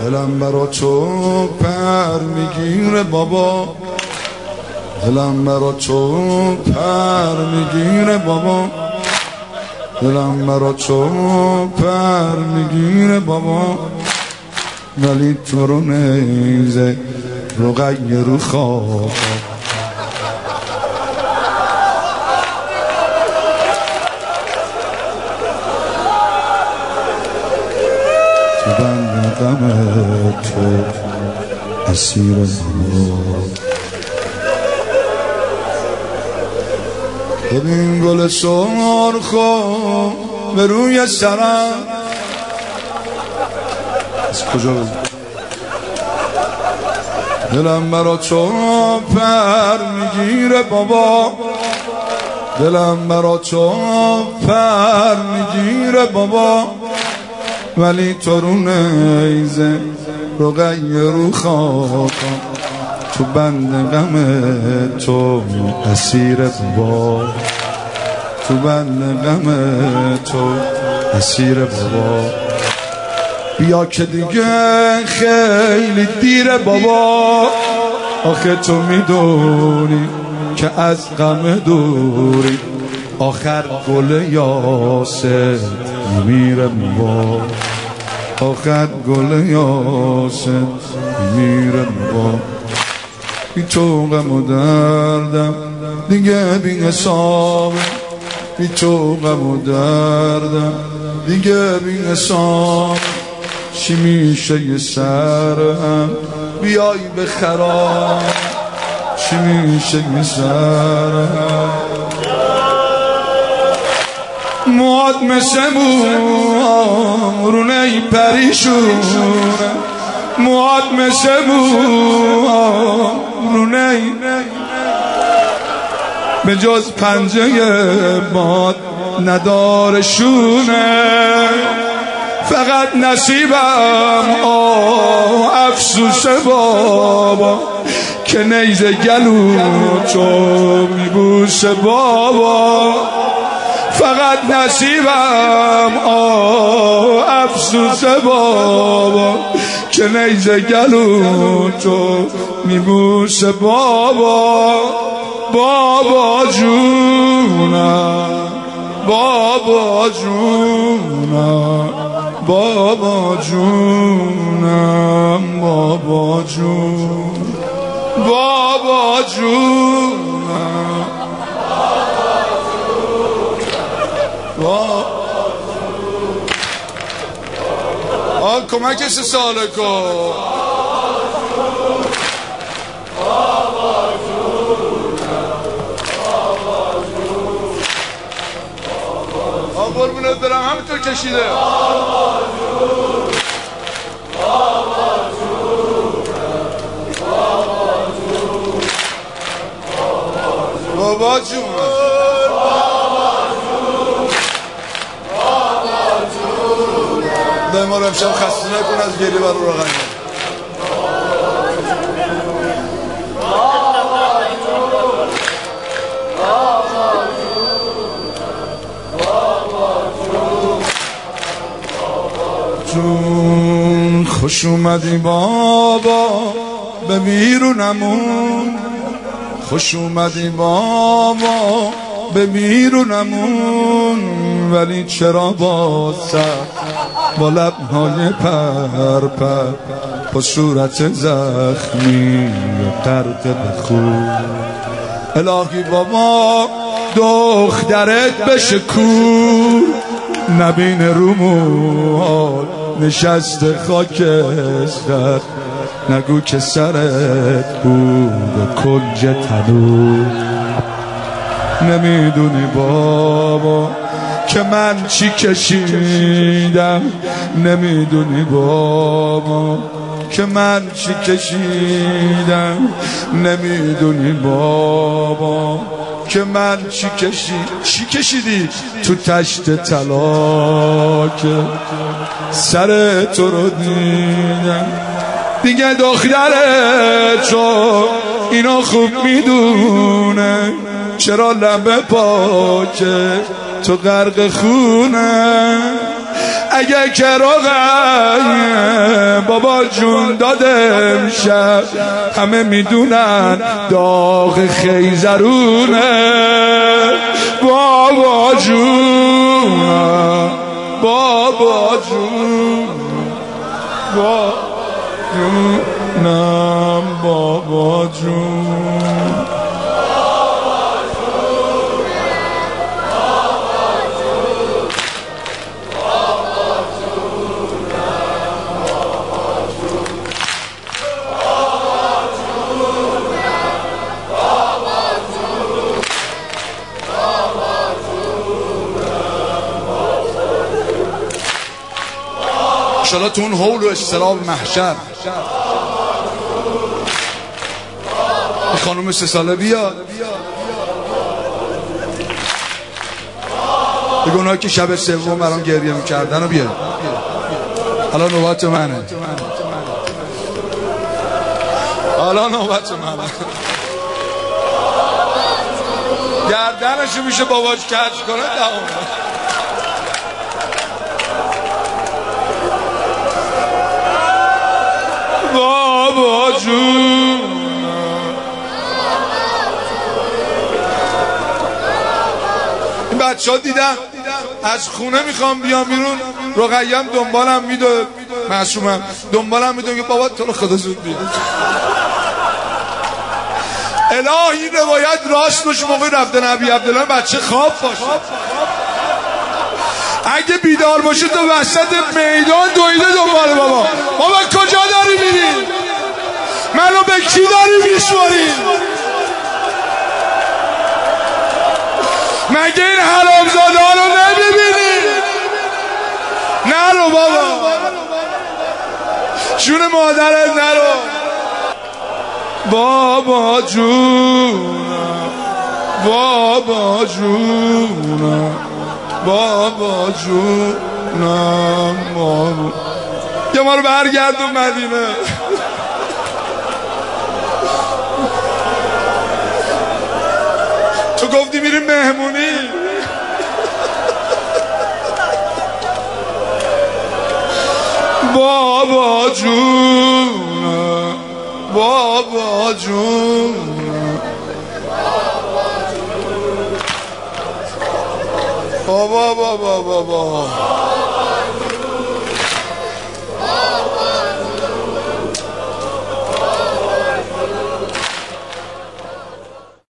دلم برا تو پر میگیره بابا، دلم برا تو پر میگیره بابا، دلم برا تو پر میگیره بابا، ولی تو رو نیزه رقیه رو خواب تو بند غم تو اسیر بابا. ببین گل سرخو به روی سرم از کجا بزن دلم برا تو پر میگیره بابا، دلم برا تو پر میگیره بابا، ولی تو رو نیزه رقیه رو خاکم تو بند غم تو اسیر بابا، تو بند غم تو اسیر بابا. بیا که دیگه خیلی دیره بابا، آخه تو میدونی که از غم دوری آخر گل یاسر میمیره بابا، آخر گل یاسر میمیره بابا. بی تو غم و دردم دیگه بی حسابه، بی تو غم و دردم دیگه بی حساب. چی میشه یه سرم بیای به خراب، چی میشه یه سرم مواد مثل موام رونه پریشونه، مواد مثل موام رونه به جز پنجه باد نداره شونه، فقط نصیبم افسوس بابا که نیزه گلو تو میبوسه بابا، فقط نصیبم افسوس بابا که نیزه گلو تو میبوسه بابا. بابا جونم، بابا جونم، بابا جونم، بابا جون، بابا جونم، کمک ساله کن قربونت برم همینطور کشیده بابا جون، به ما رو امشب خسته نکن از گریه بر رو رقم. جون خوش اومدی بابا به بیرونمون، خوش اومدی بابا به بیرونمون، ولی چرا با لبهای پر پر با صورت زخمی غرق به خون. الهی بابا دخترت بشه کور، نبین رومون نشست خاکستر، نگو که سرت بود کنج تنور. نمیدونی بابا که من چی کشیدم، نمیدونی بابا که من چی کشیدم، نمیدونی بابا که من چی کشیدی تو تشت طلا که سر تو رو دیدم. دیگه دخترت تو اینو خوب میدونه، چرا لب پاکه تو غرق خونه. اگه کراغه بابا جون داده امشب همه میدونن داغ خیزرونه بابا جون بابا جون بابا جونم بابا جون انشالله تو اون حول و استراب محشر خانم 3 ساله بیاد بگه اونایی که شب سوم برام گریه میکردن رو بیاد. حالا نوبت منه، حالا نوبت منه. گردنشو میشه باباش کج کنه تمام. بابا جون این بچه ها دیدم از خونه میخوام بیام بیرون، رقیم دنبالم میدوه، معصومم دنبالم میدوه که بابا تو رو خدا زود بیاد. الهی روایت راست باشه موقع رفته نبی عبدالله بچه خواب باشه، اگه بیدار باشه تو وسط میدان دویده دنبال بابا کجا داری میری؟ منو به کی داری میشوری؟ مگه این حرامزاده ها رو نمیبینی؟ نرو بابا جون مادرت نرو. بابا جونم بابا جونم بابا جونم بابا یه ما رو برگردون مدینه. تو گفتی میریم مهمونی. بابا جونم بابا جونم بابا بابا بابا